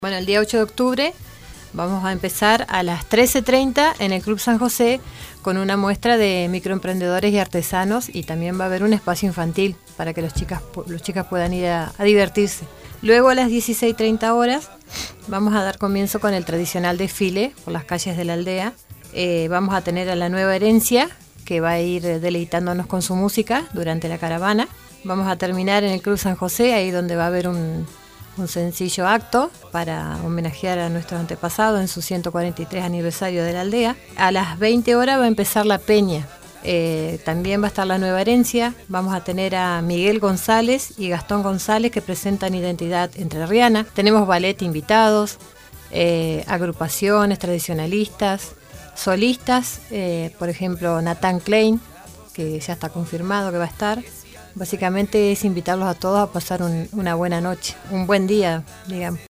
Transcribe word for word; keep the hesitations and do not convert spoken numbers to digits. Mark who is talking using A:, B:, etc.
A: Bueno, el día ocho de octubre vamos a empezar a las trece treinta en el Club San José con una muestra de microemprendedores y artesanos, y también va a haber un espacio infantil para que los chicas, los chicas puedan ir a, a divertirse. Luego a las dieciséis treinta horas vamos a dar comienzo con el tradicional desfile por las calles de la aldea. Eh, vamos a tener a la Nueva Herencia, que va a ir deleitándonos con su música durante la caravana. Vamos a terminar en el Club San José, ahí donde va a haber un, un sencillo acto para homenajear a nuestros antepasados en su ciento cuarenta y tres aniversario de la aldea. A las veinte horas va a empezar la peña. Eh, también va a estar la Nueva Herencia. Vamos a tener a Miguel González y Gastón González, que presentan identidad entrerriana. Tenemos ballet invitados, eh, agrupaciones tradicionalistas, solistas, eh, por ejemplo Nathan Klein, que ya está confirmado que va a estar. Básicamente es invitarlos a todos a pasar un, una buena noche, un buen día, digamos.